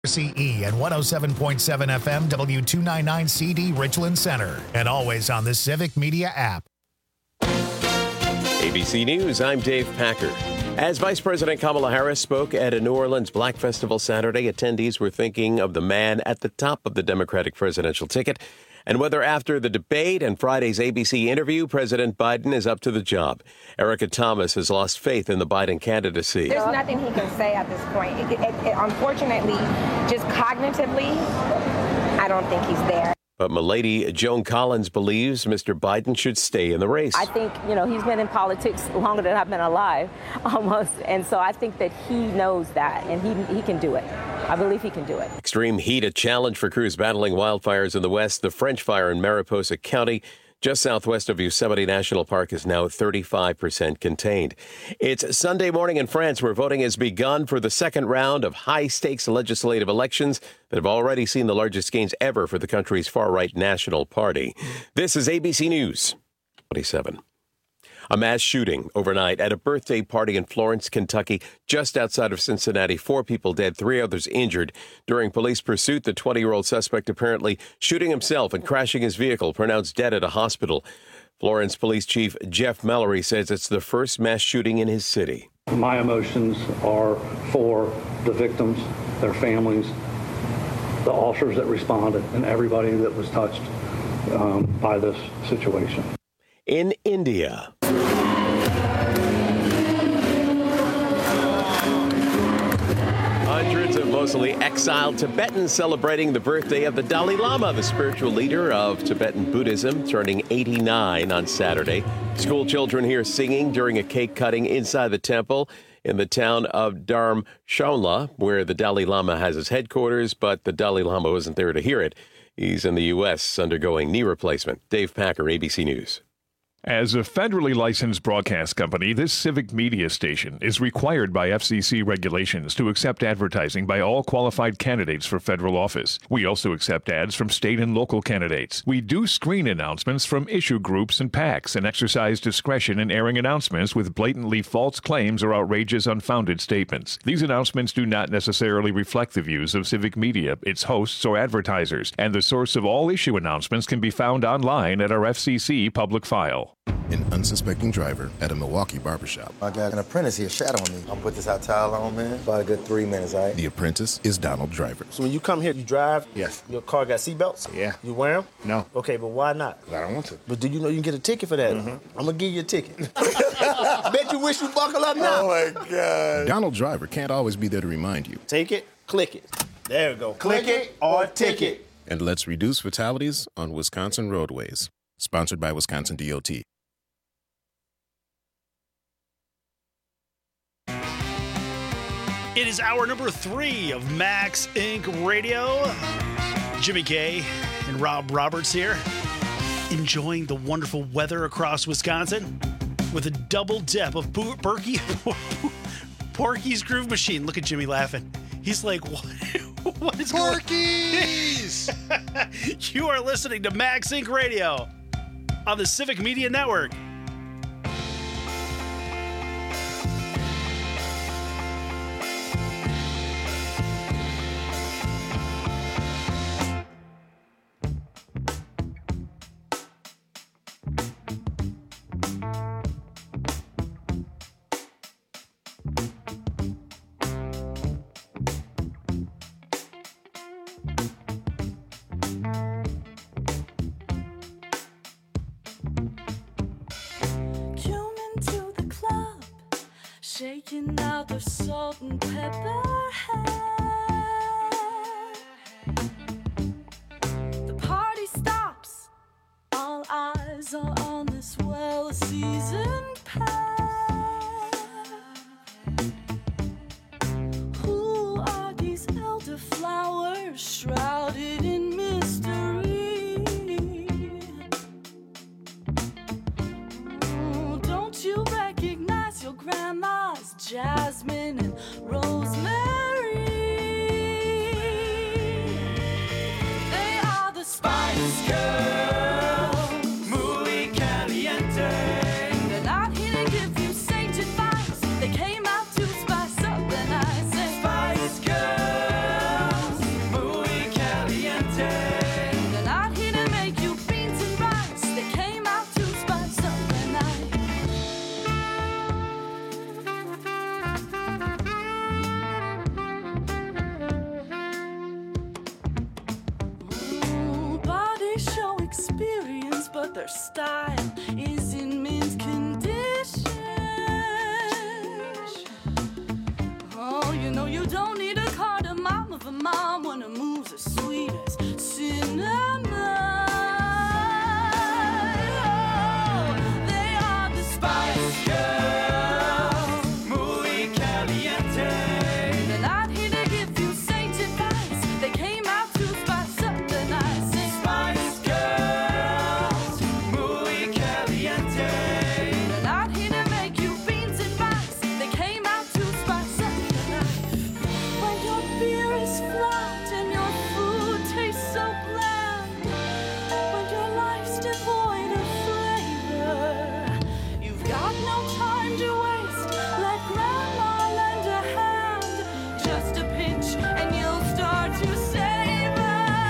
CE and 107.7 FM W299 CD Richland Center, and always on the Civic Media app. ABC News, I'm Dave Packer. As Vice President Kamala Harris spoke at a New Orleans Black Festival Saturday, attendees were thinking of the man at the top of the Democratic presidential ticket and whether after the debate and Friday's ABC interview, President Biden is up to the job. Erica Thomas has lost faith in the Biden candidacy. There's nothing he can say at this point. Unfortunately, just cognitively, I don't think he's there. But Milady Joan Collins believes Mr. Biden should stay in the race. I think, he's been in politics longer than I've been alive, almost. And so I think that he knows that, and he can do it. I believe he can do it. Extreme heat, a challenge for crews battling wildfires in the west. The French fire in Mariposa County, just southwest of Yosemite National Park, is now 35% contained. It's Sunday morning in France, where voting has begun for the second round of high-stakes legislative elections that have already seen the largest gains ever for the country's far-right National Party. This is ABC News 27. A mass shooting overnight at a birthday party in Florence, Kentucky, just outside of Cincinnati. 4 people dead, 3 others injured. During police pursuit, the 20-year-old suspect apparently shooting himself and crashing his vehicle, pronounced dead at a hospital. Florence Police Chief Jeff Mallory says it's the first mass shooting in his city. My emotions are for the victims, their families, the officers that responded, and everybody that was touched by this situation. In India, hundreds of mostly exiled Tibetans celebrating the birthday of the Dalai Lama, the spiritual leader of Tibetan Buddhism, turning 89 on Saturday. School children here singing during a cake cutting inside the temple in the town of Dharamshala, where the Dalai Lama has his headquarters, but the Dalai Lama wasn't there to hear it. He's in the U.S. undergoing knee replacement. Dave Packer, ABC News. As a federally licensed broadcast company, this civic media station is required by FCC regulations to accept advertising by all qualified candidates for federal office. We also accept ads from state and local candidates. We do screen announcements from issue groups and PACs and exercise discretion in airing announcements with blatantly false claims or outrageous, unfounded statements. These announcements do not necessarily reflect the views of civic media, its hosts, or advertisers, and the source of all issue announcements can be found online at our FCC public file. An unsuspecting driver at a Milwaukee barbershop. I got an apprentice here shadowing me. I'm gonna put this hot towel on, man. About a good 3 minutes, all right? The apprentice is Donald Driver. So when you come here, you drive? Yes. Your car got seatbelts? Yeah. You wear them? No. Okay, but why not? I don't want to. But do you know you can get a ticket for that? Mm-hmm. I'm gonna give you a ticket. I bet you wish you buckle up now. Oh my God. Donald Driver can't always be there to remind you. Take it, click it. There we go. Click it or ticket. And let's reduce fatalities on Wisconsin roadways. Sponsored by Wisconsin DOT. It is hour number 3 of Max Inc. Radio. Jimmy K and Rob Roberts here, enjoying the wonderful weather across Wisconsin with a double dip of Porky's Groove Machine. Look at Jimmy laughing. He's like, what is Porky's? You are listening to Max Inc. Radio on the Civic Media Network. Shaking out the salt and pepper hair. The party stops. All eyes are on this well-seasoned pair. Who are these elderflowers shrouded in mystery? Oh, don't you recognize your grandma's jasmine and rosemary? They are the Spice Girls, muy caliente. They're not here to give you sage advice. They came out to spice up the night. Say Spice Girls, They're not here to make you beans and rice. They came out to spice up the night. Body show experience, but their style is in mint condition. Oh, you know you don't need a cardamom of a mom when her moves as sweet as cinnamon. Oh, they are the Spice Girls, muy caliente. They're not here to give you sage advice. They came out to spice up the night. Sing Spice Girls, muy caliente. They're not here to make you beans and rice. They came out to spice up the night. When your beer is flat and your food tastes so bland, when your life's devoid of flavor, you've got no time to waste. Let grandma lend a hand, just a pinch and you'll start to savor.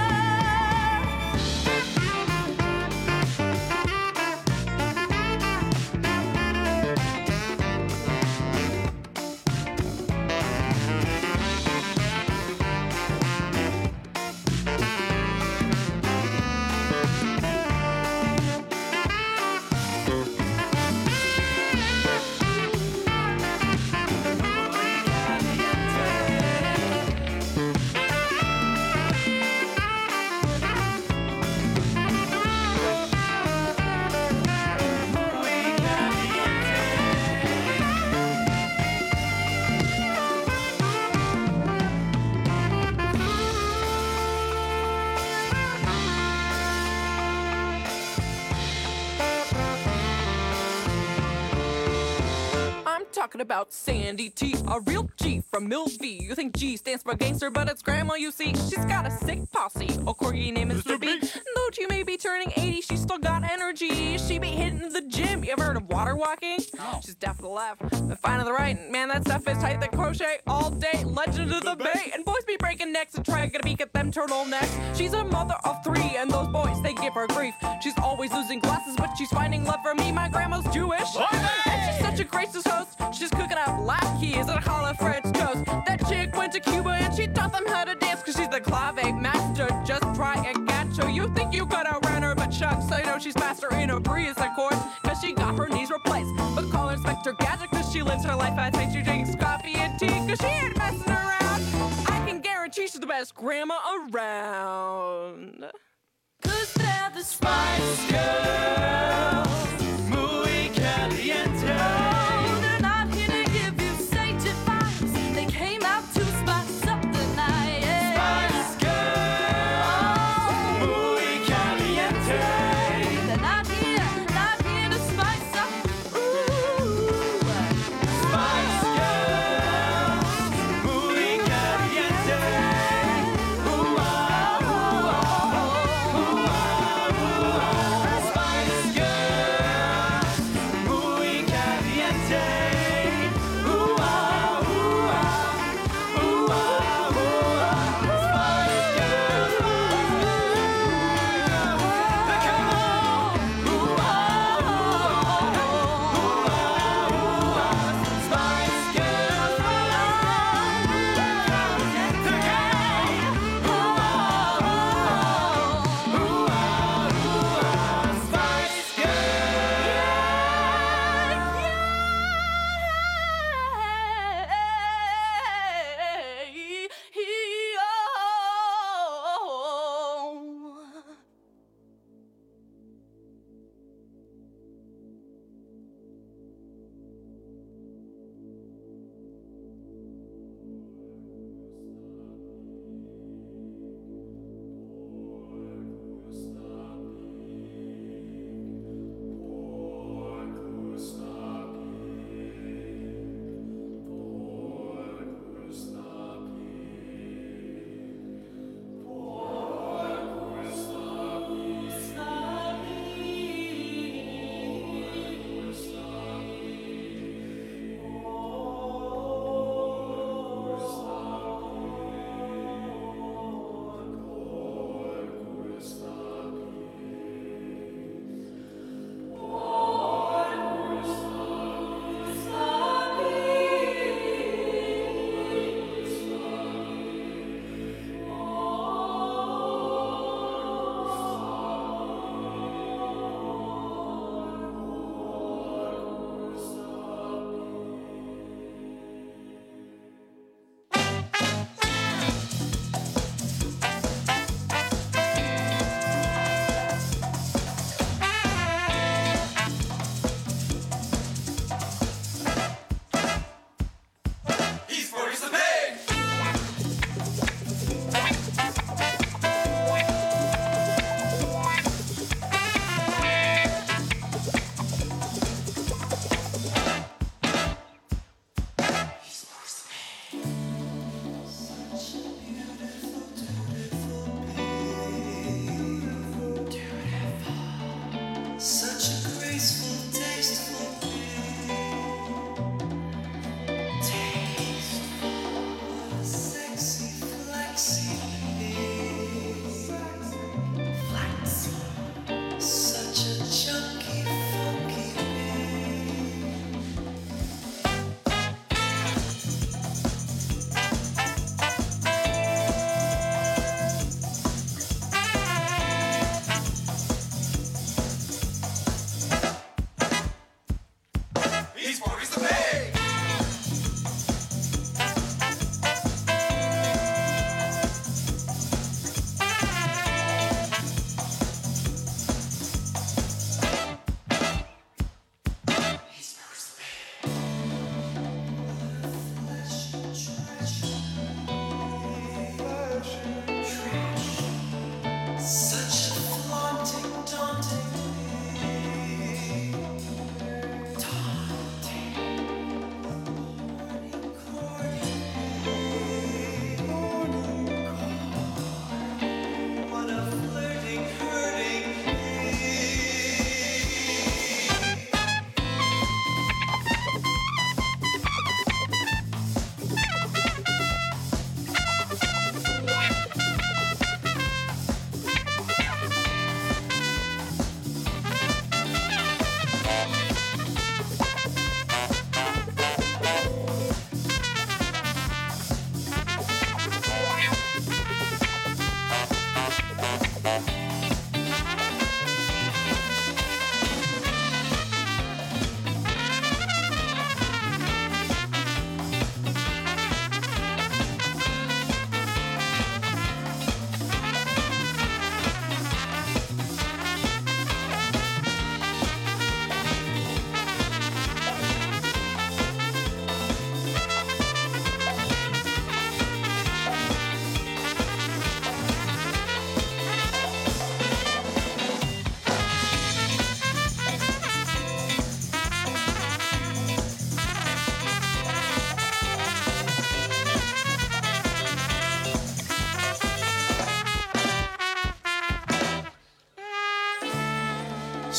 I'm talking about Sandy T, a real G from Milvie. You think G stands for gangster, but it's grandma, you see. She's got a sick posse, a corgi named Mr. B. Though she may be turning 80, she's still got energy. She be hitting the gym. You ever heard of water walking? She's deaf to the left, and fine to the right. Man, that stuff is tight. They crochet all day. Legend of the Bay. And boys be breaking necks and trying to beak at them turtlenecks. She's a mother of 3, and those boys, they give her grief. She's always losing glasses, but she's finding love for me. My grandma's Jewish. And she's such a gracious host. She's cooking up latkes and hollow French toast. That chick went to Cuba and she taught them how to dance, cause she's the clave master. Just try and catch her. You think you could outrun her, but shucks, I know she's faster in a breeze, of course, cause she got her knees replaced. But call her Inspector Gadget, cause she lives her life. I think she drinks coffee and tea, cause she ain't messing around. I can guarantee she's the best grandma around. Cause they're the Spice Girls, muy caliente. Oh, they're not here to give you sage advice. They came out to spice up the night. Spice Girls, muy caliente. They're not here to spice up. Ooh, Spice Girls, muy caliente. Ooh, ah, ooh, ah, ooh, ah, ooh, ah. Spice Girls, muy caliente.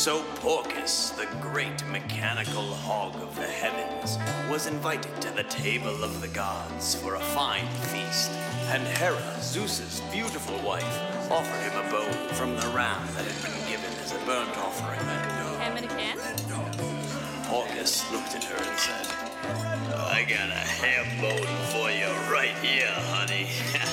So Porcus, the great mechanical hog of the heavens, was invited to the table of the gods for a fine feast, and Hera, Zeus's beautiful wife, offered him a bone from the ram that had been given as a burnt offering at noon. Ham in a can? Porcus looked at her and said, I got a ham bone for you right here, honey.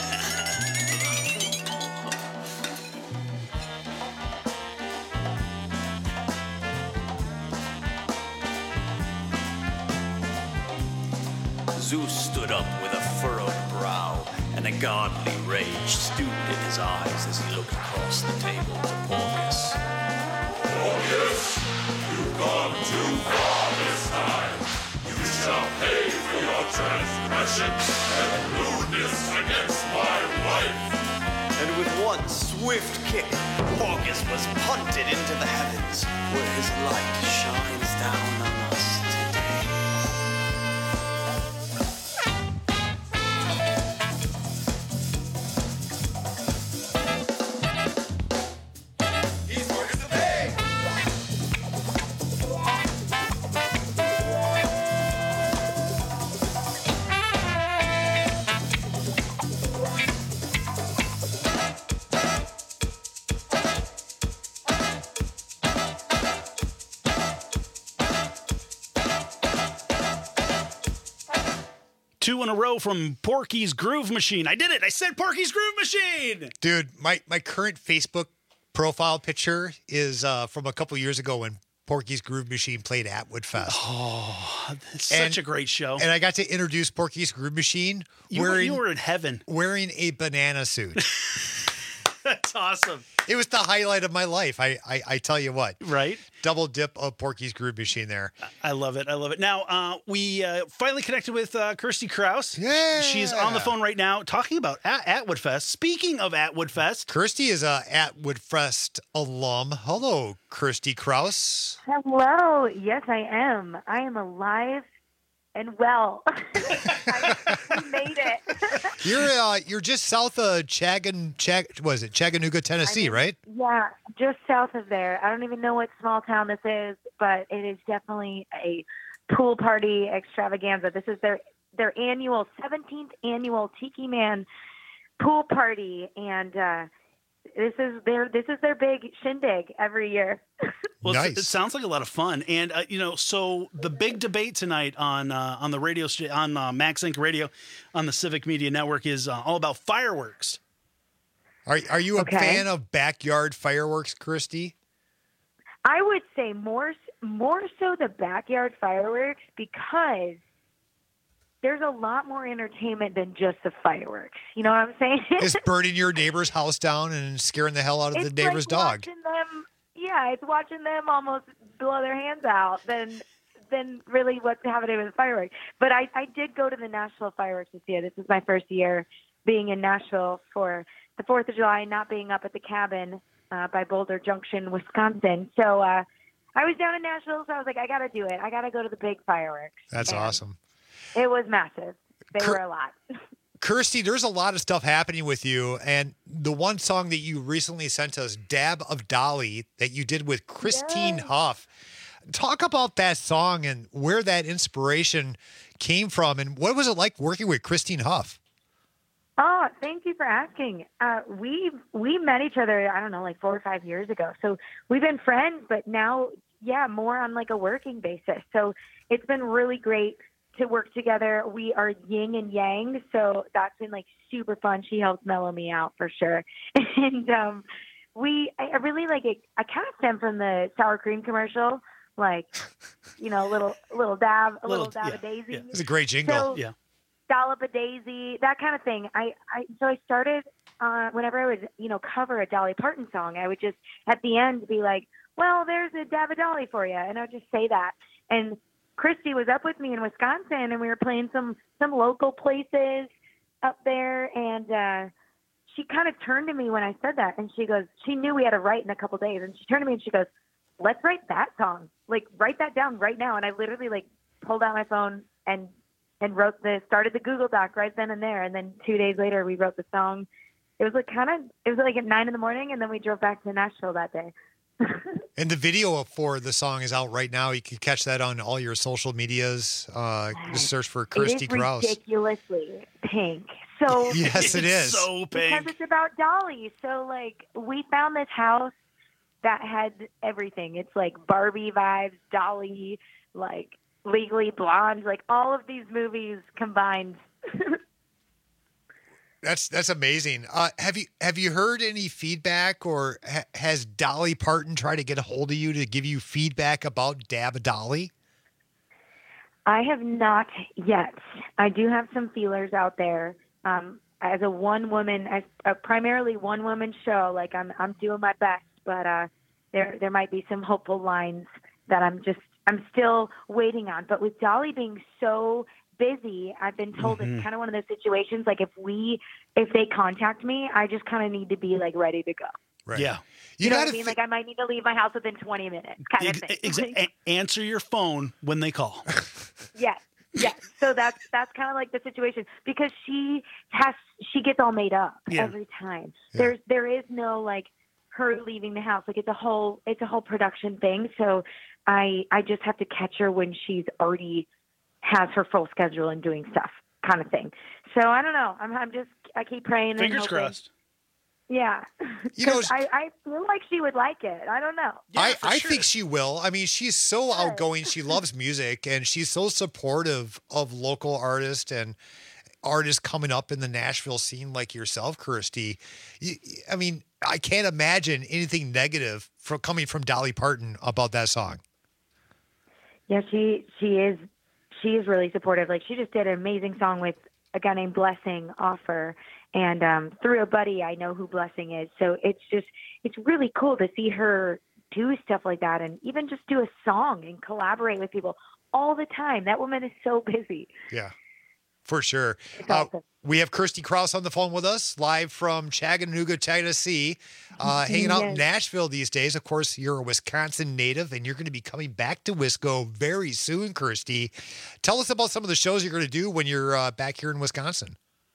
Zeus stood up with a furrowed brow, and a godly rage stewed in his eyes as he looked across the table to Porcus. Porcus, you've gone too far this time. You shall pay for your transgression and rudeness against my wife. And with one swift kick, Porcus was punted into the heavens, where his light shines down on us today. He's Porcus the Pig! 2 in a row from Porky's Groove Machine. I did it. I said Porky's Groove Machine. Dude, my current Facebook profile picture is from a couple years ago when Porky's Groove Machine played at Woodfest. Oh, it's such a great show. And I got to introduce Porky's Groove Machine You were in heaven. Wearing a banana suit. That's awesome. It was the highlight of my life. I tell you what. Right? Double dip of Porky's Groove Machine there. I love it. I love it. Now, we finally connected with Kirsty Kraus. Yeah. She's on the phone right now talking about Atwood Fest. Speaking of Atwood Fest. Kirsty is a Atwood Fest alum. Hello, Kirsty Kraus. Hello. Yes, I am. I am alive and well. I made it. You're just south of Chattanooga, Tennessee, right? Yeah, just south of there. I don't even know what small town this is, but it is definitely a pool party extravaganza. This is their annual 17th annual Tiki Man pool party, and this is their big shindig every year. Well, nice. It sounds like a lot of fun, and so the big debate tonight on the radio on Max Inc. Radio on the Civic Media Network is all about fireworks. Are you a fan of backyard fireworks, Kirsty? I would say more so the backyard fireworks, because there's a lot more entertainment than just the fireworks. You know what I'm saying? Is burning your neighbor's house down and scaring the hell out of the neighbor's dog. It's watching them almost blow their hands out than really what's happening with the fireworks. But I did go to the Nashville fireworks this year. This is my first year being in Nashville for the 4th of July, not being up at the cabin by Boulder Junction, Wisconsin. So I was down in Nashville, so I was like, I got to do it. I got to go to the big fireworks. That's awesome. It was massive. They were a lot. Kirsty, there's a lot of stuff happening with you, and the one song that you recently sent us, Dab of Dolly, that you did with Christine Huff. Talk about that song and where that inspiration came from, and what was it like working with Christine Huff? Oh, thank you for asking. We met each other, I don't know, like 4 or 5 years ago. So we've been friends, but now, more on like a working basis. So it's been really great to work together. We are yin and yang, so that's been like super fun. She helps mellow me out for sure. And I really like it. I kind of stem from the sour cream commercial, like, little dab of daisy. Yeah. It's a great jingle. So, dollop of daisy, that kind of thing. So I started whenever I would cover a Dolly Parton song, I would just at the end be like, well, there's a dab of Dolly for you, and I would just say that. And Christy was up with me in Wisconsin, and we were playing some local places up there, and she kind of turned to me when I said that, and she goes, she knew we had to write in a couple days, and she turned to me and she goes, let's write that song. Like, write that down right now. And I literally pulled out my phone and started the Google Doc right then and there, and then 2 days later we wrote the song. It was like at 9 a.m, and then we drove back to Nashville that day. And the video for the song is out right now. You can catch that on all your social medias. Just search for Christy It is Krause. ridiculously pink. So Yes, it is. So because pink. it's about Dolly. So like we found this house that had everything. It's like Barbie vibes, Dolly, like Legally Blonde, like all of these movies combined. That's amazing. Have you heard any feedback, or has Dolly Parton tried to get a hold of you to give you feedback about Dab Dolly? I have not yet. I do have some feelers out there. As a primarily one woman show, like I'm doing my best, but there might be some hopeful lines that I'm still waiting on. But with Dolly being so busy, I've been told it's kind of one of those situations. Like if they contact me, I just kind of need to be like ready to go. Right. Yeah. You know what I mean? Like I might need to leave my house within 20 minutes, kind of thing. Answer your phone when they call. Yes. Yes. So that's kind of like the situation, because she gets all made up every time. Yeah. There is no like her leaving the house. Like it's a whole production thing. So I just have to catch her when she's already has her full schedule and doing stuff, kind of thing. So I don't know. I keep praying. Fingers and hoping. crossed. Yeah. I feel like she would like it. I don't know. Yeah, I think she will. I mean, she's so outgoing. She loves music, and she's so supportive of local artists and artists coming up in the Nashville scene like yourself, Kirsty. I mean, I can't imagine anything negative coming from Dolly Parton about that song. Yeah, she is really supportive. Like she just did an amazing song with a guy named Blessing Offer, and through a buddy I know who Blessing is. So it's really cool to see her do stuff like that, and even just do a song and collaborate with people all the time. That woman is so busy. Yeah, for sure. Awesome. We have Kirsty Krause on the phone with us, live from Chattanooga, Tennessee, hanging out in Nashville these days. Of course, you're a Wisconsin native, and you're going to be coming back to Wisco very soon, Kirsty. Tell us about some of the shows you're going to do when you're back here in Wisconsin.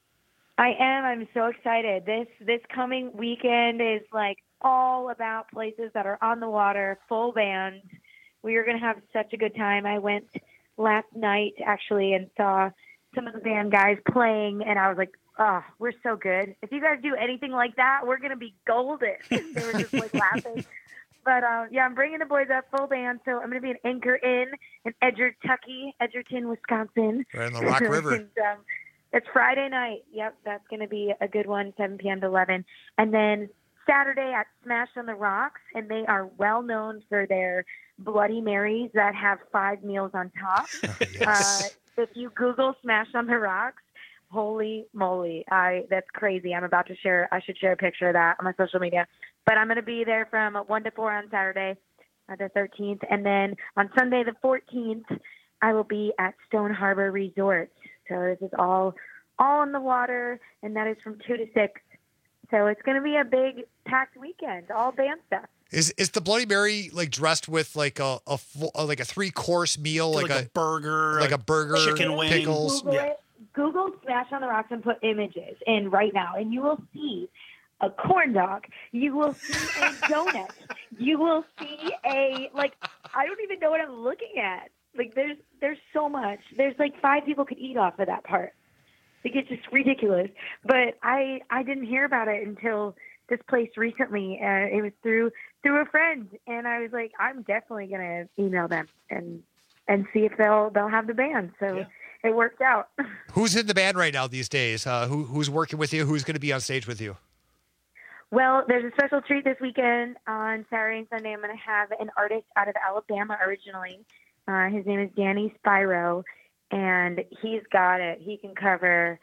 I am. I'm so excited. This coming weekend is like all about places that are on the water, full band. We are going to have such a good time. I went last night, actually, and saw some of the band guys playing, and I was like, oh, we're so good. If you guys do anything like that, we're going to be golden. They were just like laughing. But yeah, I'm bringing the boys up full band. So I'm going to be an Anchor Inn in Edgerton, Wisconsin. Right on the Rock River. And, it's Friday night. Yep, that's going to be a good one, 7 p.m. to 11. And then Saturday at Smash on the Rocks, and they are well known for their Bloody Marys that have 5 meals on top. Yes. If you Google Smash on the Rocks, holy moly, that's crazy. I should share a picture of that on my social media. But I'm going to be there from 1 to 4 on Saturday, the 13th. And then on Sunday, the 14th, I will be at Stone Harbor Resort. So this is all on the water, and that is from 2 to 6. So it's going to be a big packed weekend, all band stuff. Is the Bloody Mary like dressed with like a 3-course meal, like a burger, chicken wings, pickles? Google Smash on the Rocks and put images in right now, and you will see a corn dog. You will see a donut. You will see I don't even know what I'm looking at. Like there's so much. There's like 5 people could eat off of that part. Like it's just ridiculous. But I didn't hear about it until this place recently. It was through a friend, and I was like, I'm definitely gonna email them and see if they'll have the band. So it worked out. Who's in the band right now these days? Who's working with you? Who's going to be on stage with you? Well, there's a special treat this weekend. On Saturday and Sunday, I'm going to have an artist out of Alabama originally. His name is Danny Spyro, and he's got it. He can cover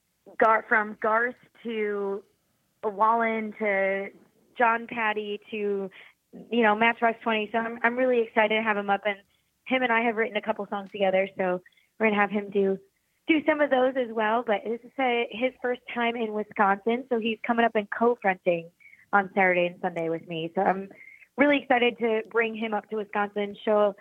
from Garth to Wallen to John Patty to, Matchbox 20. So I'm really excited to have him up, and him and I have written a couple songs together. So we're going to have him do some of those as well. But this is his first time in Wisconsin, so he's coming up and co-fronting on Saturday and Sunday with me. So I'm really excited to bring him up to Wisconsin, show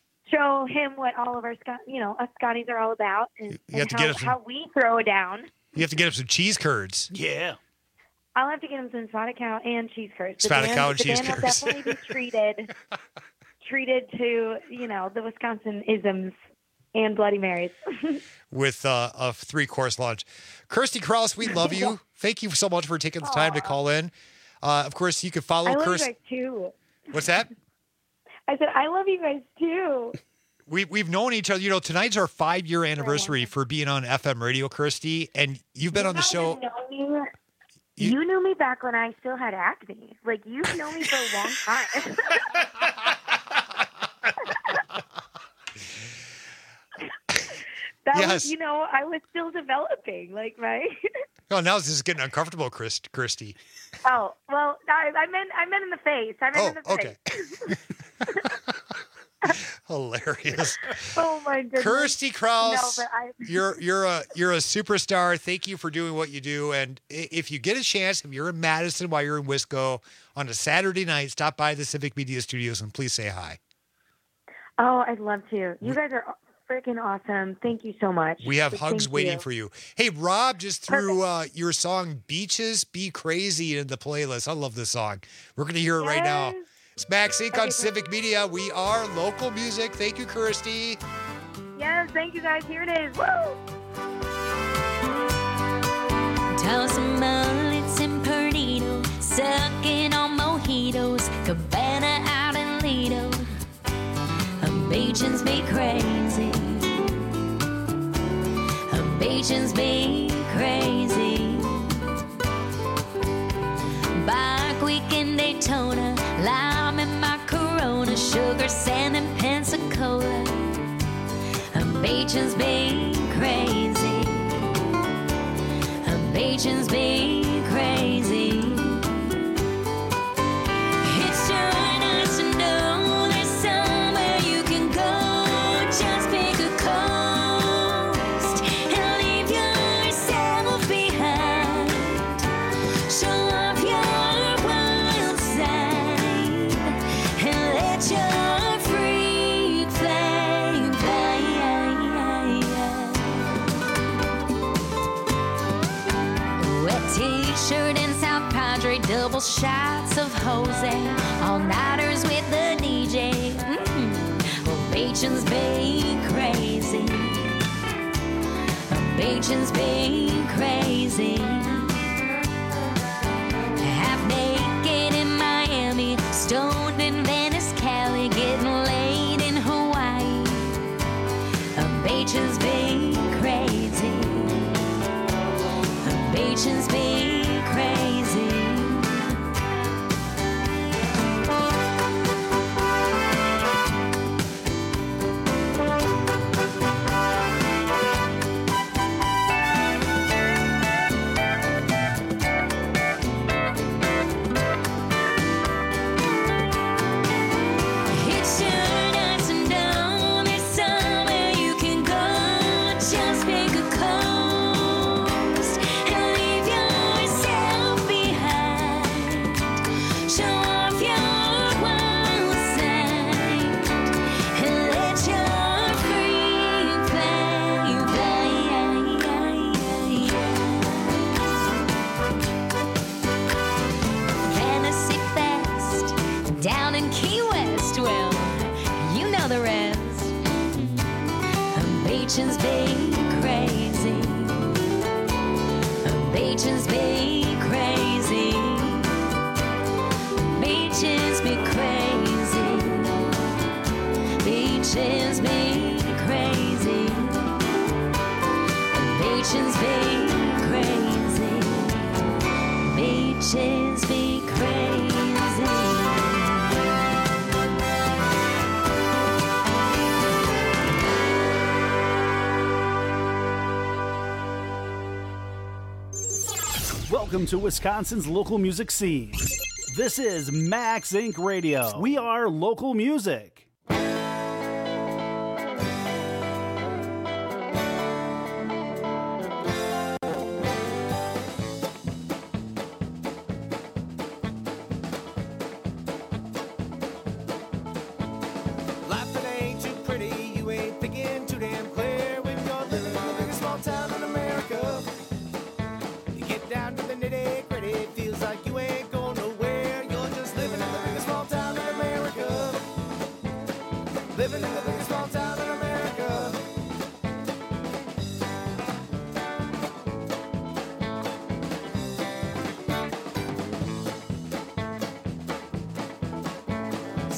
him what all of our us Scotties are all about, and how we throw it down. You have to get him some cheese curds. Yeah. I'll have to get him some spotted cow and cheese curds. Spotted cow and the cheese band will curds. definitely be treated to, the Wisconsin isms and Bloody Marys. With a 3-course lunch. Kirsty Krause, we love you. Thank you so much for taking the time to call in. Of course, you can follow I love Kirsty. you guys too. What's that? I said I love you guys too. We've known each other. Tonight's our 5-year anniversary for being on FM radio, Kirsty, and you've been on the show. You knew me back when I still had acne. Like, you've known me for a long time. That was, I was still developing, like, right? Oh, now this is getting uncomfortable, Kirsty. Oh, well, I meant in the face. I meant in the face. Hilarious. Oh my goodness. Kirsty Krause, No, but you're a superstar. Thank you for doing what you do. And if you get a chance, if you're in Madison while you're in Wisco on a Saturday night, stop by the Civic Media Studios and please say hi. Oh, I'd love to. You guys are freaking awesome. Thank you so much. We have hugs Thank waiting you. for you. Hey, Rob just threw your song Beaches Be Crazy into the playlist. I love this song. We're going to hear it right now. It's Max Inc. on Civic Media. We are local music. Thank you, Kirsty. Yes, thank you guys. Here it is. Woo! Tossing mullets and Perdido, sucking on mojitos, Cabana out in Lido. Beaches be crazy. Beaches be crazy. Bike week in Daytona, lime in my Corona, sugar, sand, and Pensacola. Beaches be crazy. Beaches be crazy. It's your nice to know there's somewhere you can go. Just pick a coast and leave yourself behind. Show off your wild side and let your freak flame Wet t-shirt and South Padre, double shots of Jose, all-nighters with the DJ. Well, Beachin's be crazy. Beachin's be crazy. Half naked in Miami, stoned in Venice, Cali, getting laid in Hawaii. Beachin's be crazy. Beachin's be crazy. It's your nice and down. There's somewhere you can go. Just pick a coast and leave yourself behind. Show off your wild side and let your freak Fantasy Fest down in Key West. Well, you know the rest. Beachin's be crazy. Beachin's be crazy. Beaches be crazy. Beaches be crazy. Beaches be crazy. Beaches be crazy. Welcome to Wisconsin's local music scene. This is Max Inc. Radio. We are local music. Life that ain't too pretty, you ain't thinking too damn clear when you're living in the biggest small town in America. You get down to the nitty gritty, it feels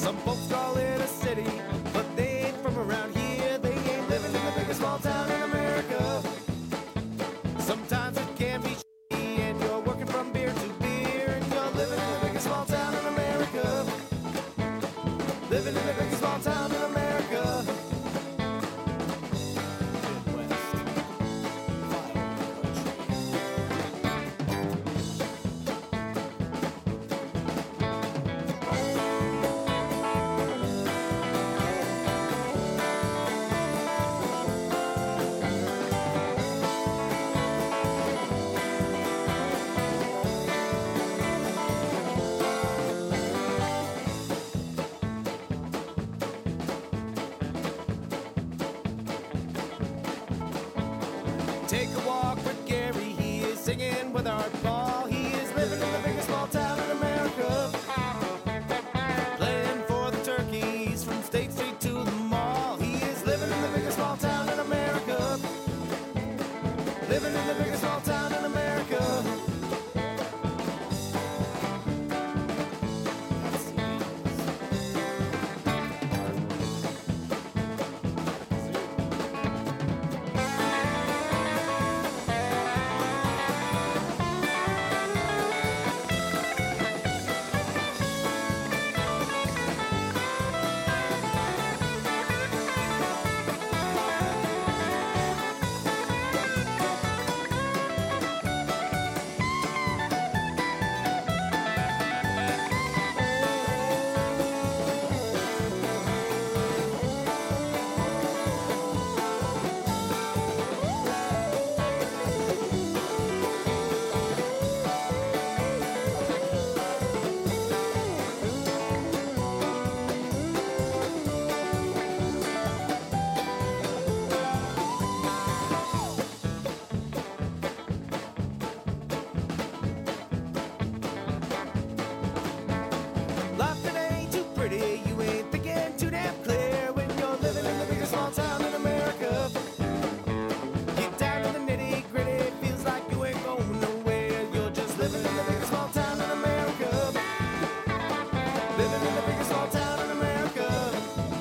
Some folks call it a city, but they ain't from around here. They ain't living in the biggest small town in America. Sometimes it can be shitty, and you're working from beer to beer, and you're living in the biggest small town in America. Living in the biggest small town in America. Take a walk with Gary, he is singing with Art Ball. He is living in the biggest small town in America. Playing for the turkeys from State Street to the mall. He is living in the biggest small town in America. Living in the biggest small town in America. Life that ain't too pretty, you ain't thinking too damn clear when you're living in the biggest small town in America. Get down to the nitty gritty, feels like you ain't going nowhere. You're just living in the biggest small town in America. Living in the biggest small town in America.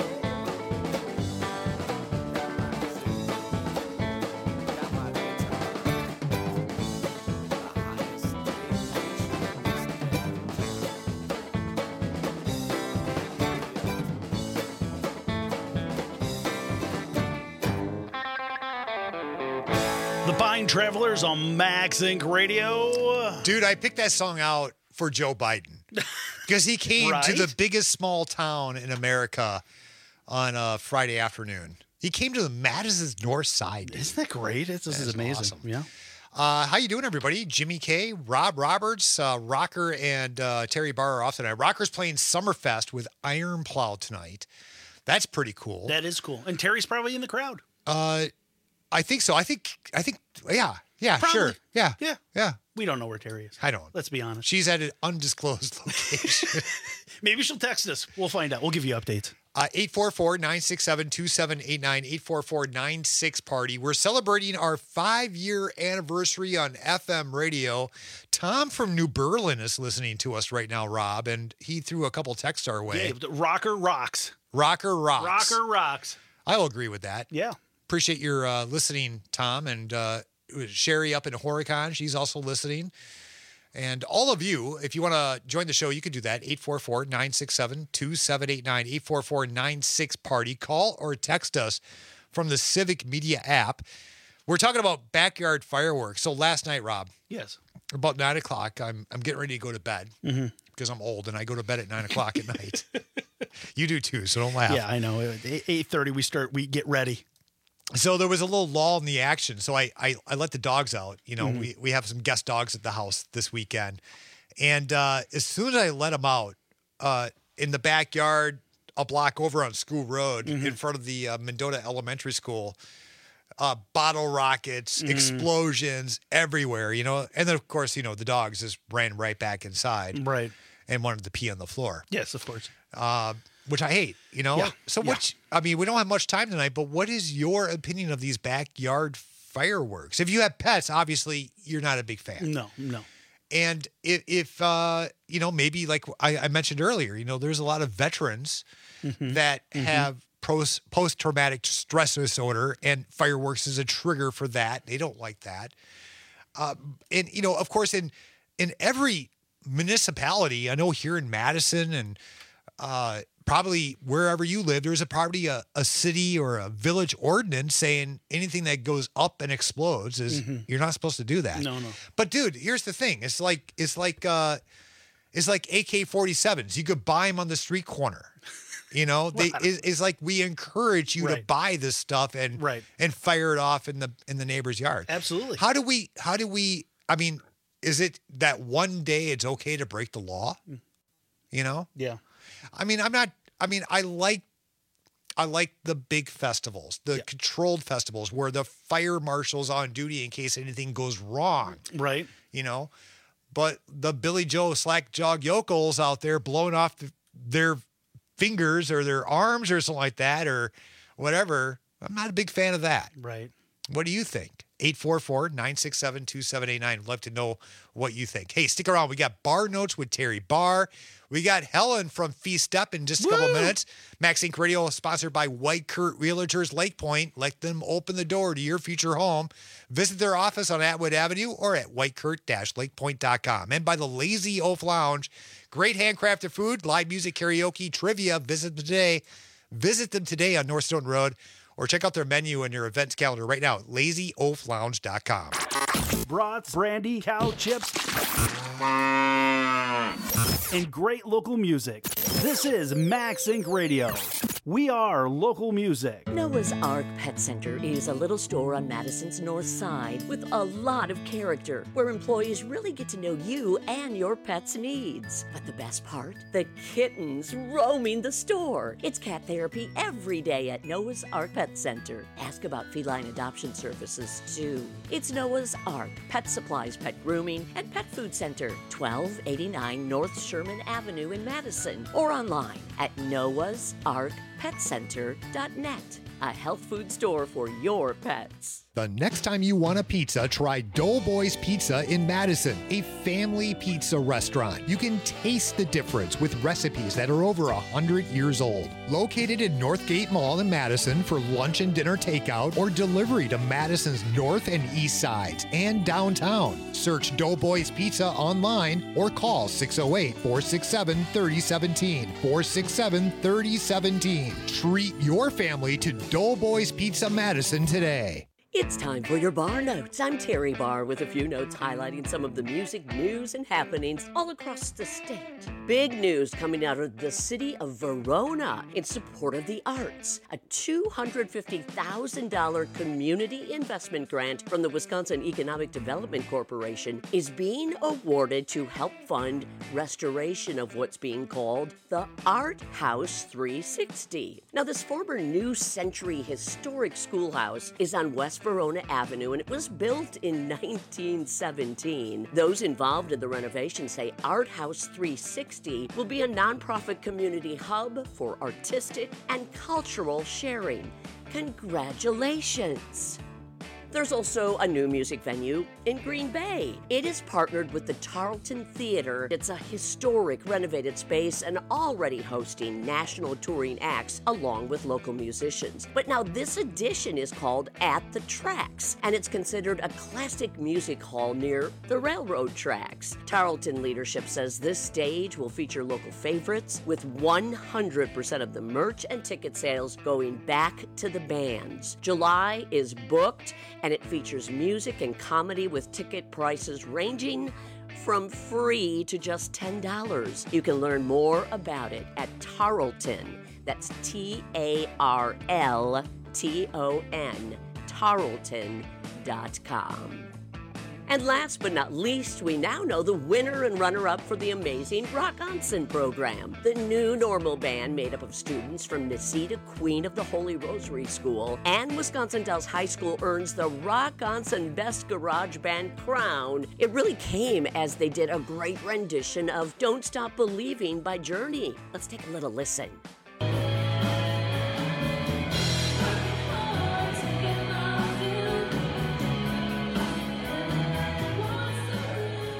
The Pine Travelers on Max Inc. Radio. Dude, I picked that song out for Joe Biden because he came to the biggest small town in America on a Friday afternoon. He came to the Madison's North Side. Isn't that great? This is amazing. Awesome. Yeah. How you doing, everybody? Jimmy K, Rob Roberts, Rocker, and Terry Barr are off tonight. Rocker's playing Summerfest with Iron Plow tonight. That's pretty cool. That is cool. And Terry's probably in the crowd. I think so. I think. Yeah, Probably. sure. Yeah. Yeah. We don't know where Terry is. I don't. Let's be honest. She's at an undisclosed location. Maybe she'll text us. We'll find out. We'll give you updates. 844-967-2789, 844-96-PARTY. We're celebrating our 5-year anniversary on FM radio. Tom from New Berlin is listening to us right now, Rob, and he threw a couple texts our way. Yeah, Rocker rocks. Rocker rocks. Rocker rocks. I will agree with that. Yeah. Appreciate your listening, Tom, and Sherry up in Horicon. She's also listening. And all of you, if you want to join the show, you can do that. 844-967-2789, 844-96-PARTY. Call or text us from the Civic Media app. We're talking about backyard fireworks. So last night, Rob. Yes. About 9 o'clock, I'm getting ready to go to bed because I'm old and I go to bed at 9 o'clock at night. You do too, so don't laugh. Yeah, I know. At 8:30 we get ready. So there was a little lull in the action. So I let the dogs out. You know, we have some guest dogs at the house this weekend. And as soon as I let them out in the backyard, a block over on School Road in front of the Mendota Elementary School, bottle rockets, explosions everywhere, you know. And then, of course, you know, the dogs just ran right back inside. Right. And wanted to pee on the floor. Yes, of course. Which I hate, you know? Yeah. So I mean, we don't have much time tonight, but what is your opinion of these backyard fireworks? If you have pets, obviously you're not a big fan. No. And if maybe like I mentioned earlier, there's a lot of veterans that have post-traumatic stress disorder, and fireworks is a trigger for that. They don't like that. And, of course, in every municipality, I know here in Madison and probably wherever you live, there's probably a city or a village ordinance saying anything that goes up and explodes is you're not supposed to do that. No. But dude, here's the thing. It's like AK-47s. You could buy them on the street corner. It's like we encourage you to buy this stuff and fire it off in the neighbor's yard. Absolutely. How do we? I mean, is it that one day it's okay to break the law? Yeah. I like the big festivals, the controlled festivals where the fire marshal's on duty in case anything goes wrong. Right. But the Billy Joe slack jog yokels out there blowing off their fingers or their arms or something like that or whatever, I'm not a big fan of that. Right. What do you think? 844-967-2789. I'd love to know what you think. Hey, stick around. We got Bar Notes with Terry Barr. We got Helen from Feast Up in just a couple minutes. Max Inc. Radio is sponsored by White Kurt Realtors Lake Point. Let them open the door to your future home. Visit their office on Atwood Avenue or at whitekurt-lakepoint.com. And by the Lazy Oaf Lounge. Great handcrafted food, live music, karaoke, trivia. Visit them today on North Stoughton Road. Or check out their menu and their events calendar right now at lazyoaflounge.com. Brats, brandy, cow chips, and great local music. This is Max Inc. Radio. We are local music. Noah's Ark Pet Center is a little store on Madison's north side with a lot of character, where employees really get to know you and your pet's needs. But the best part? The kittens roaming the store. It's cat therapy every day at Noah's Ark Pet Center. Ask about feline adoption services, too. It's Noah's Ark Pet Supplies, Pet Grooming, and Pet Food Center, 1289 North Sherman Avenue in Madison, or online at noahsarkpetcenter.net. A health food store for your pets. The next time you want a pizza, try Doughboys Pizza in Madison, a family pizza restaurant. You can taste the difference with recipes that are over 100 years old. Located in Northgate Mall in Madison for lunch and dinner takeout or delivery to Madison's north and east sides and downtown. Search Doughboys Pizza online or call 608-467-3017. 467-3017. Treat your family to Doughboys Pizza Madison today. It's time for your Bar Notes. I'm Terry Barr with a few notes highlighting some of the music news and happenings all across the state. Big news coming out of the city of Verona in support of the arts. A $250,000 community investment grant from the Wisconsin Economic Development Corporation is being awarded to help fund restoration of what's being called the Art House 360. Now, this former New Century historic schoolhouse is on West Verona Avenue, and it was built in 1917. Those involved in the renovation say Art House 360 will be a nonprofit community hub for artistic and cultural sharing. Congratulations! There's also a new music venue in Green Bay. It is partnered with the Tarleton Theater. It's a historic renovated space and already hosting national touring acts along with local musicians. But now this edition is called At the Tracks, and it's considered a classic music hall near the railroad tracks. Tarleton leadership says this stage will feature local favorites, with 100% of the merch and ticket sales going back to the bands. July is booked, and it features music and comedy with ticket prices ranging from free to just $10. You can learn more about it at Tarleton. That's Tarleton, Tarleton.com. And last but not least, we now know the winner and runner-up for the amazing Rock Onsen program. The new normal band made up of students from Necedah Queen of the Holy Rosary School and Wisconsin Dells High School earns the Rock Onsen Best Garage Band crown. It really came as they did a great rendition of Don't Stop Believing by Journey. Let's take a little listen.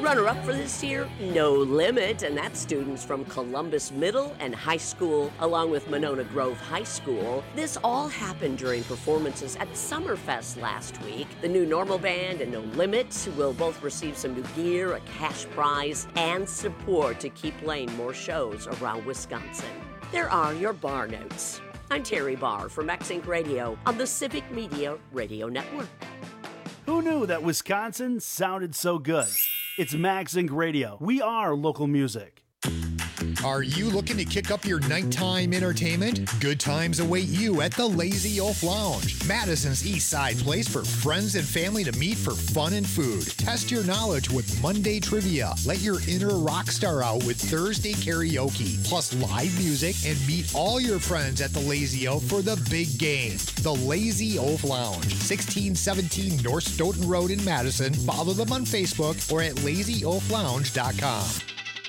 Runner-up for this year, No Limit, and that's students from Columbus Middle and High School, along with Monona Grove High School. This all happened during performances at Summerfest last week. The New Normal Band and No Limit will both receive some new gear, a cash prize, and support to keep playing more shows around Wisconsin. There are your bar notes. I'm Terry Barr for Max Inc. Radio on the Civic Media Radio Network. Who knew that Wisconsin sounded so good? It's Max Inc. Radio. We are local music. Are you looking to kick up your nighttime entertainment? Good times await you at the Lazy Oaf Lounge, Madison's East Side place for friends and family to meet for fun and food. Test your knowledge with Monday trivia. Let your inner rock star out with Thursday karaoke, plus live music, and meet all your friends at the Lazy Oaf for the big game. The Lazy Oaf Lounge, 1617 North Stoughton Road in Madison. Follow them on Facebook or at lazyoaflounge.com.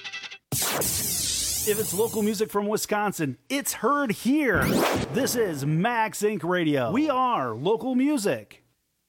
If it's local music from Wisconsin, it's heard here. This is Max Inc. Radio. We are local music.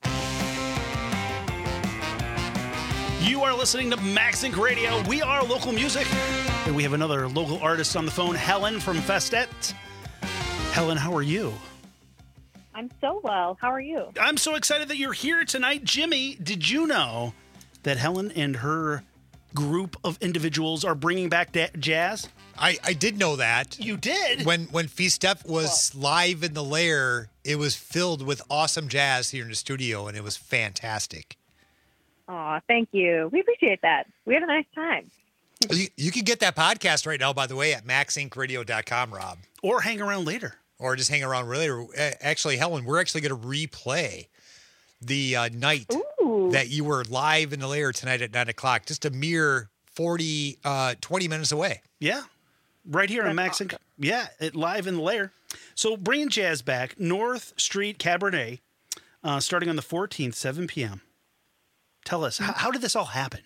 You are listening to Max Inc. Radio. We are local music. And we have another local artist on the phone, Helen from Festet. Helen, how are you? I'm so well. How are you? I'm so excited that you're here tonight. Jimmy, did you know that Helen and her group of individuals are bringing back jazz? I did know that. You did? When Feastep was live in the Lair, it was filled with awesome jazz here in the studio, and it was fantastic. Aw, thank you. We appreciate that. We had a nice time. You can get that podcast right now, by the way, at maxincradio.com, Rob. Or hang around later. Or just hang around later. Actually, Helen, we're actually going to replay the night that you were live in the Lair tonight at 9 o'clock. Just a mere 20 minutes away. Yeah. Right here on Max Inc. Yeah, live in the Lair. So bringing jazz back, North Street Cabaret, starting on the 14th, 7 p.m. Tell us, how did this all happen?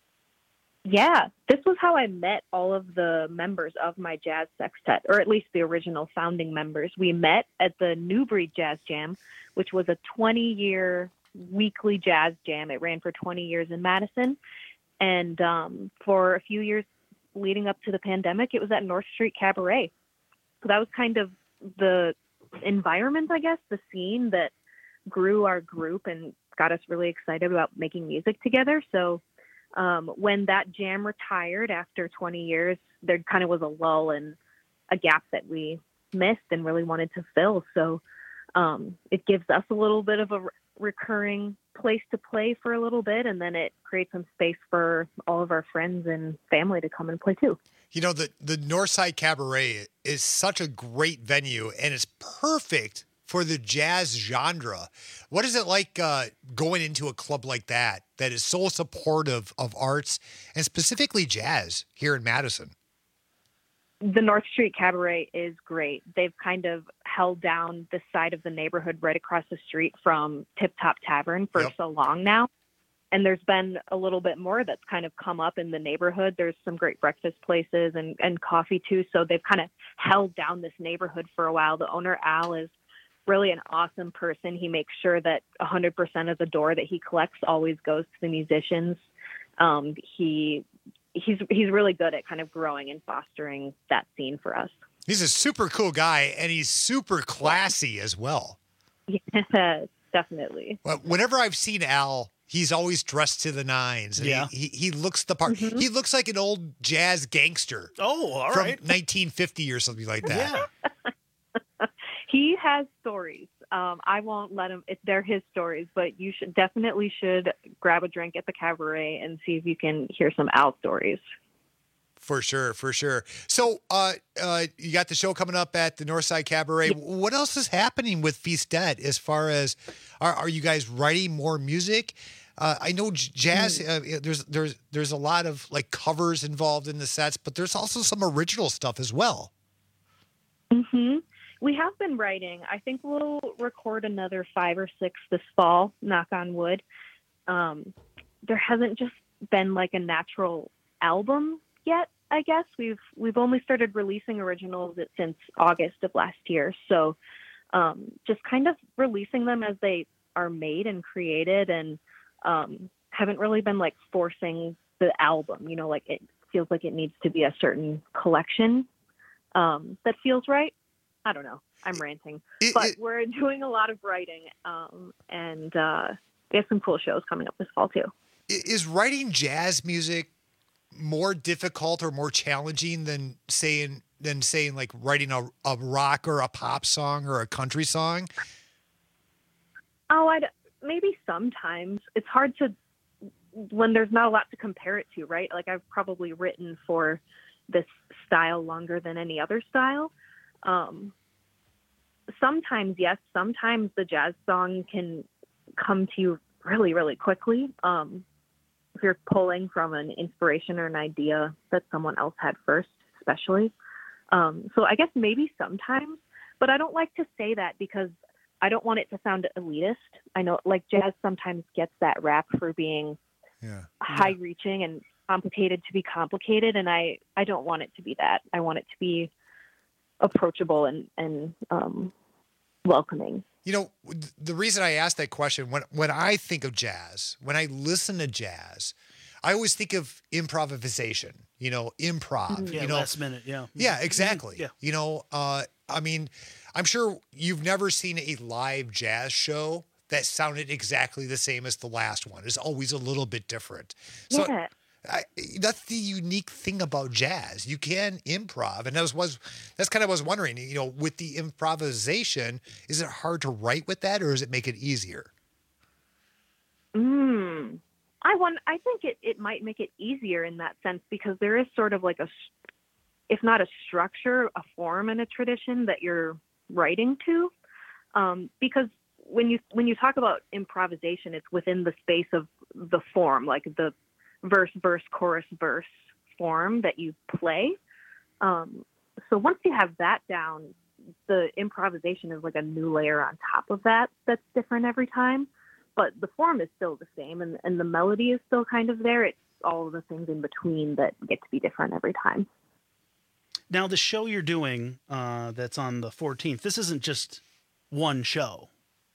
Yeah, this was how I met all of the members of my jazz sextet, or at least the original founding members. We met at the Newbury Jazz Jam, which was a 20-year weekly jazz jam. It ran for 20 years in Madison. And for a few years leading up to the pandemic, it was at North Street Cabaret. So that was kind of the environment, I guess, the scene that grew our group and got us really excited about making music together. So when that jam retired after 20 years, there kind of was a lull and a gap that we missed and really wanted to fill. So it gives us a little bit of a recurring place to play for a little bit, and then it creates some space for all of our friends and family to come and play too. You know, the Northside Cabaret is such a great venue, and it's perfect for the jazz genre. What is it like going into a club like that is so supportive of arts and specifically jazz here in Madison? The North Street Cabaret is great. They've kind of held down the side of the neighborhood right across the street from Tip Top Tavern for so long now. And there's been a little bit more that's kind of come up in the neighborhood. There's some great breakfast places and coffee too. So they've kind of held down this neighborhood for a while. The owner, Al, is really an awesome person. He makes sure that 100% of the door that he collects always goes to the musicians. He's really good at kind of growing and fostering that scene for us. He's a super cool guy, and he's super classy as well. Yeah, definitely. Well, whenever I've seen Al, he's always dressed to the nines. And he looks the part. Mm-hmm. He looks like an old jazz gangster. Oh, all from right. 1950 or something like that. Yeah. He has stories. I won't let him. They're his stories, but you should definitely grab a drink at the cabaret and see if you can hear some Al stories. For sure, for sure. So you got the show coming up at the Northside Cabaret. Yep. What else is happening with Feastet as far as are you guys writing more music? I know jazz. There's a lot of like covers involved in the sets, but there's also some original stuff as well. Mm-hmm. We have been writing. I think we'll record another 5 or 6 this fall, knock on wood. There hasn't just been like a natural album yet, I guess. We've only started releasing originals since August of last year. So just kind of releasing them as they are made and created, and haven't really been like forcing the album. You know, like it feels like it needs to be a certain collection that feels right. I don't know. I'm ranting, but we're doing a lot of writing, and we have some cool shows coming up this fall too. Is writing jazz music more difficult or more challenging than saying like writing a rock or a pop song or a country song? Oh, maybe sometimes. It's hard to, when there's not a lot to compare it to, right? Like I've probably written for this style longer than any other style. Sometimes, yes. Sometimes the jazz song can come to you really, really quickly. If you're pulling from an inspiration or an idea that someone else had first, especially. So I guess maybe sometimes, but I don't like to say that because I don't want it to sound elitist. I know like jazz sometimes gets that rap for being high reaching and complicated to be complicated. And I don't want it to be that. I want it to be approachable and welcoming. You know, the reason I asked that question, when I think of jazz, when I listen to jazz, I always think of improvisation, you know, improv. Yeah, you know, last minute, yeah. Yeah, exactly. Yeah. You know, I mean, I'm sure you've never seen a live jazz show that sounded exactly the same as the last one. It's always a little bit different. So Yeah. that's the unique thing about jazz. You can improv. And that's kind of what I was wondering, you know, with the improvisation, is it hard to write with that or does it make it easier? I think it might make it easier in that sense because there is sort of like if not a structure, a form and a tradition that you're writing to. Because when you talk about improvisation, it's within the space of the form, like the verse, chorus, verse form that you play. So once you have that down, the improvisation is like a new layer on top of that that's different every time. But the form is still the same and the melody is still kind of there. It's all of the things in between that get to be different every time. Now, the show you're doing that's on the 14th, this isn't just one show.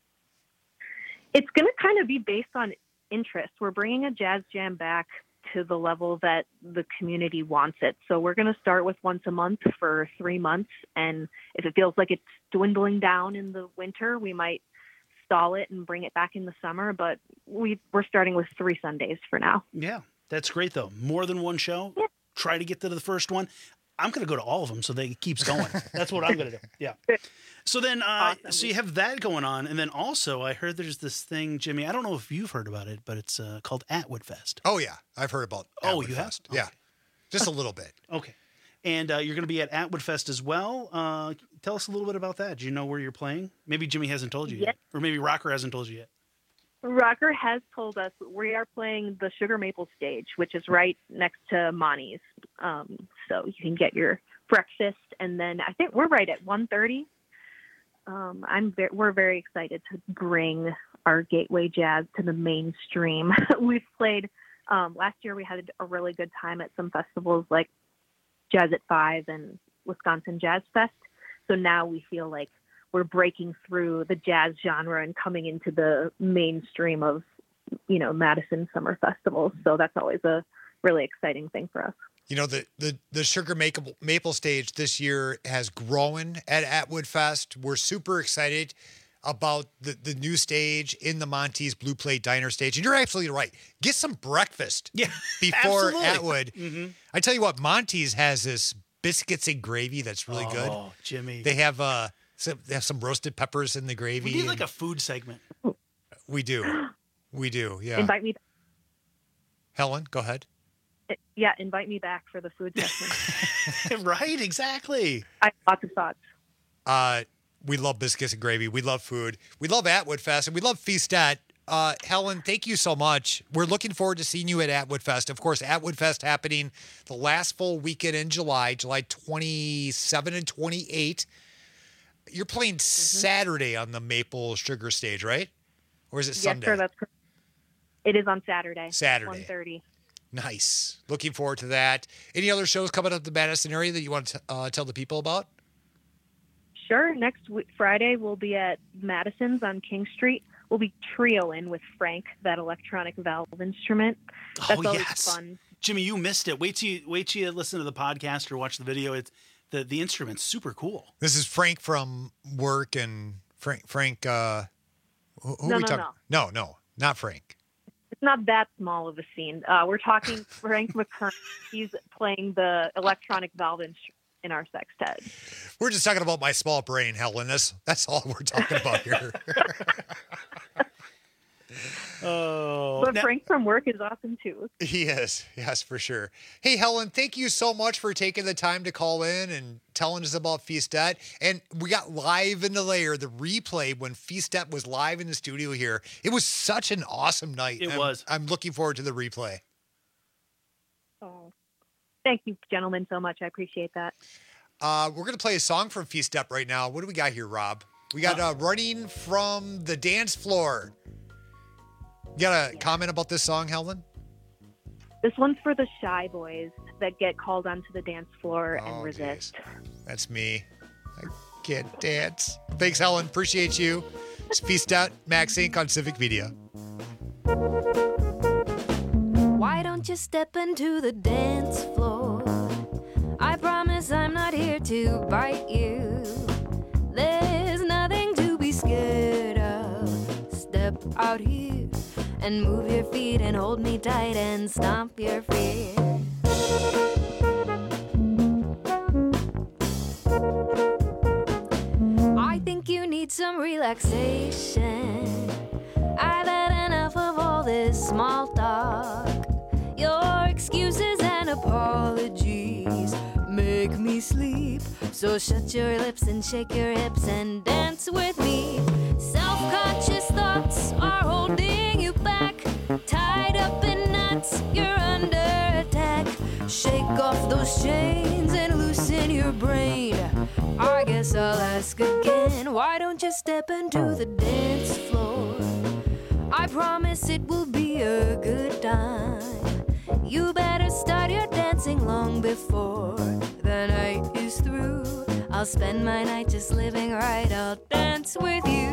It's going to kind of be based on interest. We're bringing a jazz jam back to the level that the community wants it. So we're going to start with once a month for 3 months. And if it feels like it's dwindling down in the winter, we might stall it and bring it back in the summer. But we're starting with 3 Sundays for now. Yeah, that's great, though. More than one show. Yeah. Try to get to the first one. I'm going to go to all of them so they it keeps going. That's what I'm going to do. Yeah. So then, Awesome. so you have that going on. And then also I heard there's this thing, Jimmy, I don't know if you've heard about it, but it's called Atwood Fest. Oh, yeah. I've heard about Atwood you Fest. have? Yeah. Just a little bit. Okay. And you're going to be at Atwood Fest as well. Tell us a little bit about that. Do you know where you're playing? Maybe Jimmy hasn't told you yet. Or maybe Rocker hasn't told you yet. Rocker has told us we are playing the Sugar Maple stage, which is right next to Monty's. So you can get your breakfast, and then I think we're right at 1:30. We're very excited to bring our gateway jazz to the mainstream. We've played last year. We had a really good time at some festivals like Jazz at 5 and Wisconsin Jazz Fest. So now we feel like we're breaking through the jazz genre and coming into the mainstream of, you know, Madison summer festivals. So that's always a really exciting thing for us. You know, the Sugar Maple stage this year has grown at Atwood Fest. We're super excited about the new stage in the Monty's Blue Plate Diner stage. And you're absolutely right. Get some breakfast before absolutely. Atwood. Mm-hmm. I tell you what, Monty's has this biscuits and gravy that's really good. Oh, Jimmy. They have some roasted peppers in the gravy. We need like a food segment. We do. We do, yeah. Invite me. Helen, go ahead. Yeah, invite me back for the food session. Right, exactly. I have lots of thoughts. We love biscuits and gravy. We love food. We love Atwood Fest, and we love Feastet. Helen, thank you so much. We're looking forward to seeing you at Atwood Fest. Of course, Atwood Fest happening the last full weekend in July 27 and 28. You're playing Saturday on the Maple Sugar stage, right? Or is it Sunday? Yes, sir, that's correct. It is on Saturday. Saturday. 1:30. Nice. Looking forward to that. Any other shows coming up the Madison area that you want to tell the people about? Sure. Next Friday, we'll be at Madison's on King Street. We'll be trioing with Frank, that electronic valve instrument. That's always fun. Jimmy, you missed it. Wait till you listen to the podcast or watch the video. It's the instrument's super cool. This is Frank from work, and Frank. Who are we talking? No, not Frank. It's not that small of a scene. We're talking Frank McKern. He's playing the electronic valve instrument in our sextet. We're just talking about my small brain, Helen. That's all we're talking about here. But Frank from work is awesome too. He is. Yes, for sure. Hey, Helen, thank you so much for taking the time to call in and telling us about Feastet. And we got Live in the Lair, the replay when Feastet was live in the studio here. It was such an awesome night. It was. I'm looking forward to the replay. Oh, thank you, gentlemen, so much. I appreciate that. We're going to play a song from Feastet right now. What do we got here, Rob? We got Running from the Dance Floor. You got a comment about this song, Helen? This one's for the shy boys that get called onto the dance floor and resist. That's me. I can't dance. Thanks, Helen. Appreciate you. It's Feastet, Max Inc. on Civic Media. Why don't you step into the dance floor? I promise I'm not here to bite you. There's nothing to be scared of. Step out here and move your feet and hold me tight and stomp your fear. I think you need some relaxation. I've had enough of all this small talk. Your excuses and apologies make me sleep. So shut your lips and shake your hips and dance with me. Self-conscious thoughts are holding you back. Tied up in knots, you're under attack. Shake off those chains and loosen your brain. I guess I'll ask again. Why don't you step into the dance floor? I promise it will be a good time. You better start your dancing long before the night is through. I'll spend my night just living right. I'll dance with you.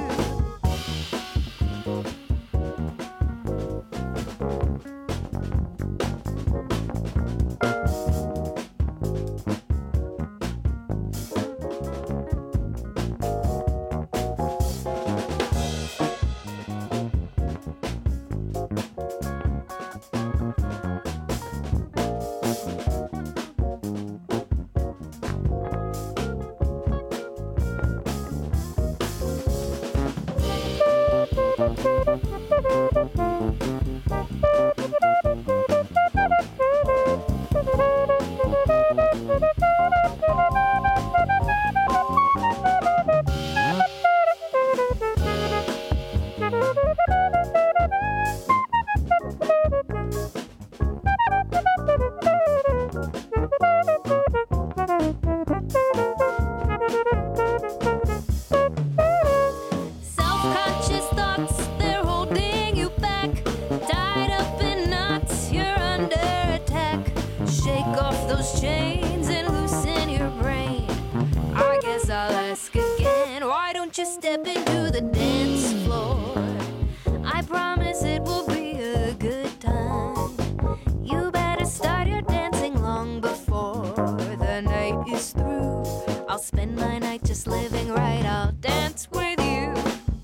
Self-conscious thoughts, they're holding you back. Tied up in knots, you're under attack. Shake off those chains and loosen your brain. I guess I'll ask again. Why don't you step into the dance floor? I promise it will be a good time. You better start your dancing long before the night is through. I'll spend my night just living right. I'll dance with you.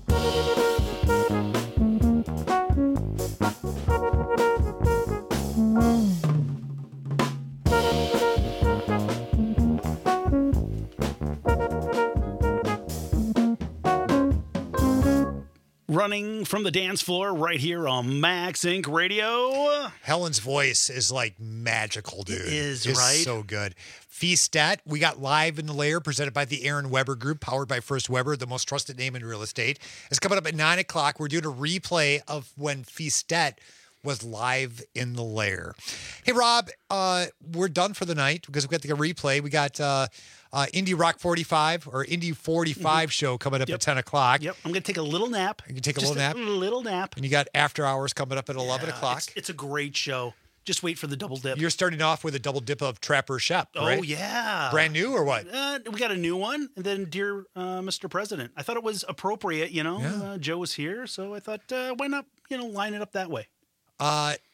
Running from the dance floor right here on Max Inc. Radio. Helen's voice is like magical, dude. It is, it's right? So good. Feastet, we got Live in the Lair presented by the Aaron Weber Group, powered by First Weber, the most trusted name in real estate. It's coming up at 9 o'clock. We're doing a replay of when Feastet was live in the Lair. Hey, Rob, we're done for the night because we got the replay. We got Indie Rock 45 or Indie 45 show coming up at 10 o'clock. Yep, I'm going to take a little nap. You can take a Just little nap. A little nap. And you got After Hours coming up at 11 o'clock. It's a great show. Just wait for the double dip. You're starting off with a double dip of Trapper Shep, right? Oh, yeah. Brand new or what? We got a new one. And then Dear Mr. President. I thought it was appropriate, you know. Yeah. Joe was here, so I thought, why not, line it up that way?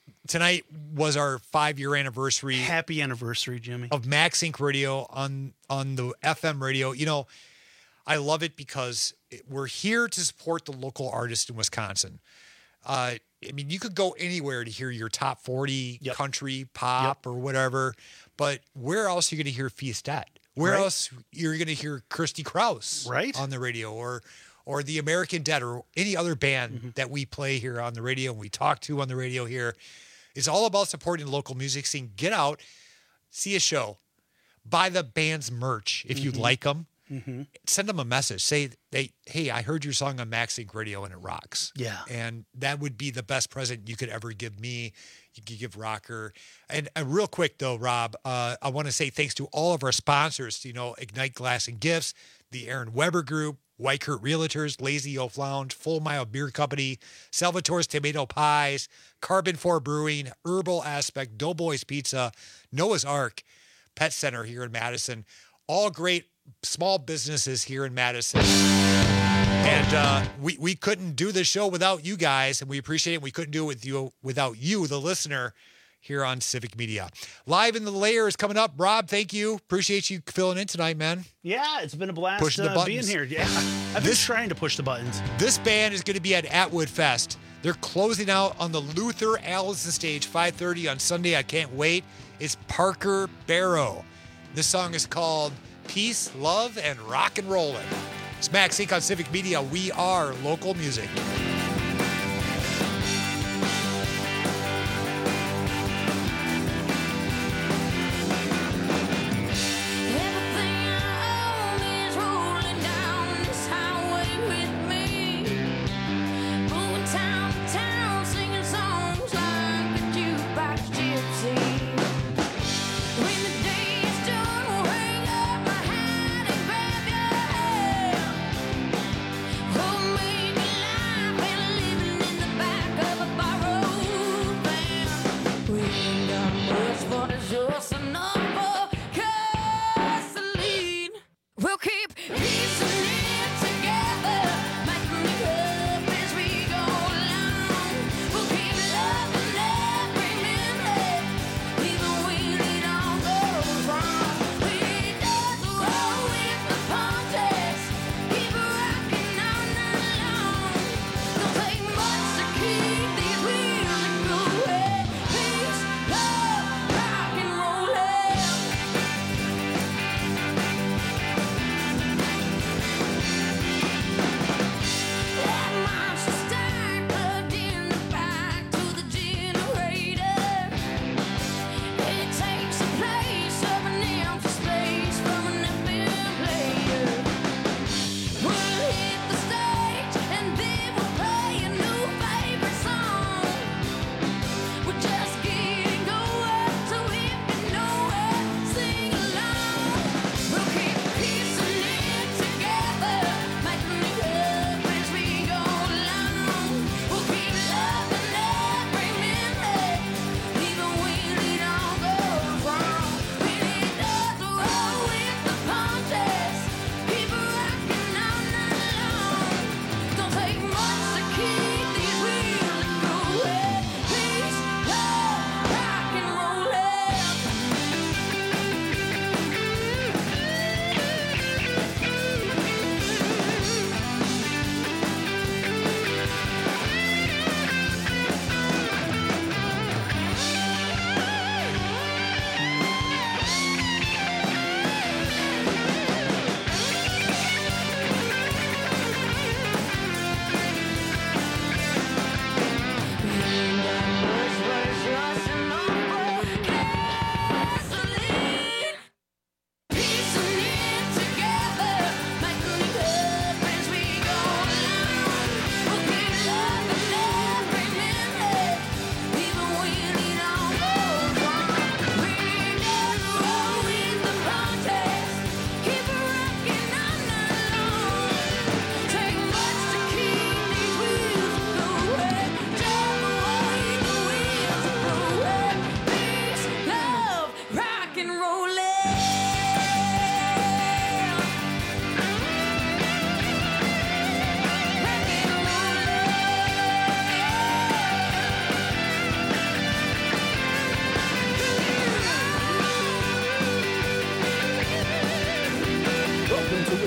tonight was our 5-year anniversary. Happy anniversary, Jimmy. Of Max Inc. Radio on the FM radio. You know, I love it because we're here to support the local artists in Wisconsin. I mean, you could go anywhere to hear your top 40 country, pop, or whatever, but where else are you going to hear Fiestet? Where else you're going to hear Kirsty Krause on the radio, or the American Dead, or any other band that we play here on the radio and we talk to on the radio here. It's all about supporting the local music scene. Get out, see a show, buy the band's merch if you like them. Send them a message. Say, hey, I heard your song on Max Inc. Radio and it rocks. Yeah. And that would be the best present you could ever give me. You could give Rocker. And real quick, though, Rob, I want to say thanks to all of our sponsors, Ignite Glass and Gifts, the Aaron Weber Group, Whitekurt Realtors, Lazy Oaf Lounge, Full Mile Beer Company, Salvatore's Tomato Pies, Carbon 4 Brewing, Herbal Aspect, Doughboys Pizza, Noah's Ark, Pet Center here in Madison. All great small businesses here in Madison. And we couldn't do this show without you guys, and we appreciate it. We couldn't do it without you, the listener, here on Civic Media. Live in the Layer is coming up. Rob, thank you. Appreciate you filling in tonight, man. Yeah, it's been a blast being here. Yeah, I've been trying to push the buttons. This band is going to be at Atwood Fest. They're closing out on the Luther Allison stage, 5:30 on Sunday. I can't wait. It's Parker Barrow. This song is called Peace, Love, and Rock and Rollin'. It's Max Inc. on Civic Media. We are local music. Hold me alive.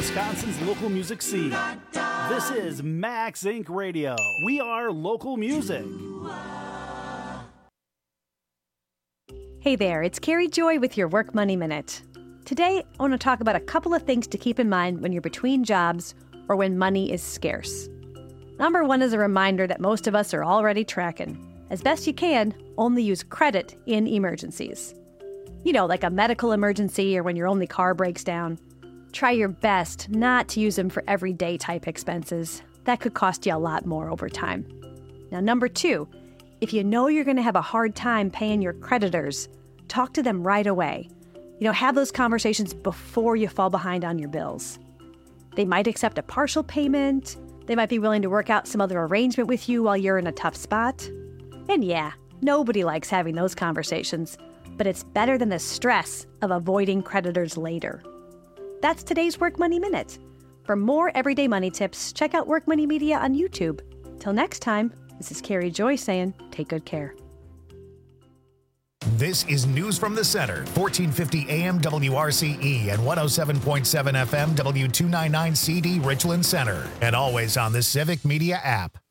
Wisconsin's local music scene. This is Max Inc. Radio. We are local music. Hey there, it's Carrie Joy with your Work Money Minute. Today, I want to talk about a couple of things to keep in mind when you're between jobs or when money is scarce. Number one is a reminder that most of us are already tracking. As best you can, only use credit in emergencies. You know, like a medical emergency or when your only car breaks down. Try your best not to use them for everyday type expenses. That could cost you a lot more over time. Now, number two, if you know you're going to have a hard time paying your creditors, talk to them right away. Have those conversations before you fall behind on your bills. They might accept a partial payment. They might be willing to work out some other arrangement with you while you're in a tough spot. And yeah, nobody likes having those conversations, but it's better than the stress of avoiding creditors later. That's today's Work Money Minute. For more everyday money tips, check out Work Money Media on YouTube. Till next time, this is Carrie Joy saying, take good care. This is News from the Center, 1450 AM WRCE and 107.7 FM W299CD Richland Center, and always on the Civic Media app.